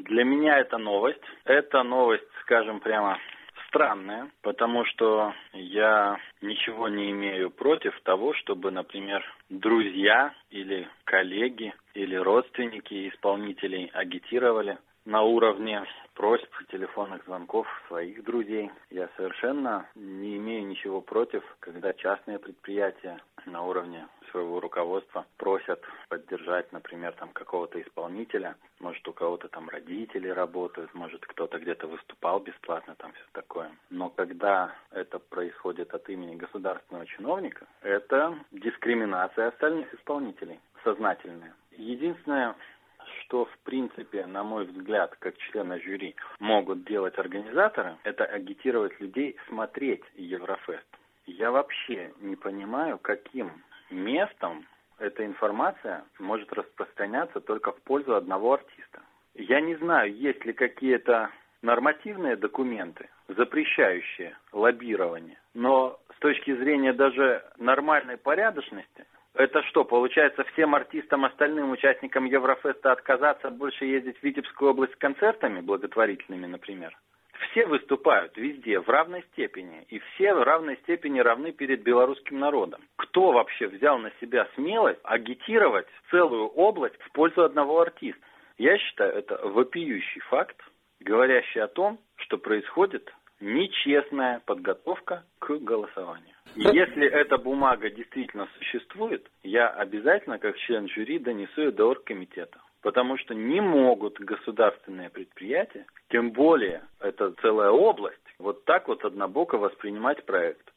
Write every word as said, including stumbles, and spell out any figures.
Для меня это новость. Это новость, скажем прямо, странная, потому что я ничего не имею против того, чтобы, например, друзья или коллеги или родственники исполнителей агитировали на уровне просьб, телефонных звонков своих друзей. Я совершенно не имею ничего против, когда частные предприятия на уровне своего руководства просят поддержать, например, там какого-то исполнителя. Может, у кого-то там родители работают, может, кто-то где-то выступал бесплатно, там все такое. Но когда это происходит от имени государственного чиновника, это дискриминация остальных исполнителей, сознательная. Единственное, что, в принципе, на мой взгляд, как члена жюри, могут делать организаторы, это агитировать людей смотреть Еврофест. Я вообще не понимаю, каким местом эта информация может распространяться только в пользу одного артиста. Я не знаю, есть ли какие-то нормативные документы, запрещающие лоббирование, но с точки зрения даже нормальной порядочности, это что, получается, всем артистам, остальным участникам Еврофеста отказаться больше ездить в Витебскую область с концертами благотворительными, например? Все выступают везде в равной степени, и все в равной степени равны перед белорусским народом. Кто вообще взял на себя смелость агитировать целую область в пользу одного артиста? Я считаю, это вопиющий факт, говорящий о том, что происходит нечестная подготовка к голосованию. И если эта бумага действительно существует, я обязательно, как член жюри, донесу ее до оргкомитета. Потому что не могут государственные предприятия, тем более это целая область, вот так вот однобоко воспринимать проект.